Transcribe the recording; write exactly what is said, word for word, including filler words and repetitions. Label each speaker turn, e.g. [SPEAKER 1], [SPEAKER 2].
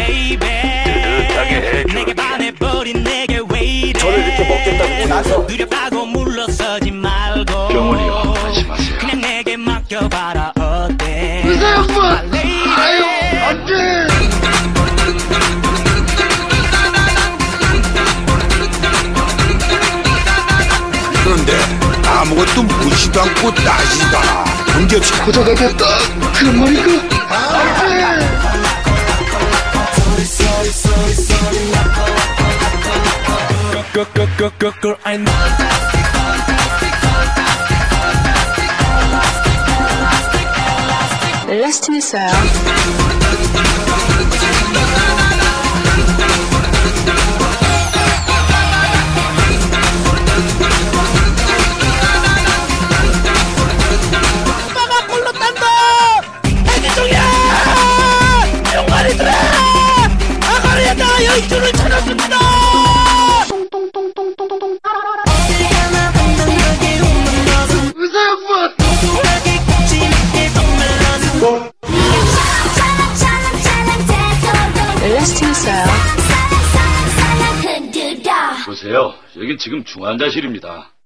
[SPEAKER 1] 뜨뜻하게 해줄게.
[SPEAKER 2] 저를 이렇게 먹겠다고 나서
[SPEAKER 3] 두렵다고 물러서지 말고
[SPEAKER 1] 병원이요, 안심하세요.
[SPEAKER 3] 그냥 내게 맡겨봐라. 어때?
[SPEAKER 4] 의사 양반! 아유, 안 돼!
[SPEAKER 5] 그런데 아무것도 묻지도 않고 따지도 않아. 넘겨치라.
[SPEAKER 4] 고자가 됐다. 그 말인가? 안 돼!
[SPEAKER 6] 엘라스틴했어요.
[SPEAKER 2] 오빠가 골로 딴다. 해기종이야. 용가리들아. 아가리에다가 여기 줄을 찾았습니다.
[SPEAKER 4] 의사 양반!
[SPEAKER 6] 엘라스틴했어요.
[SPEAKER 1] 보세요. 여긴 지금 중환자실입니다.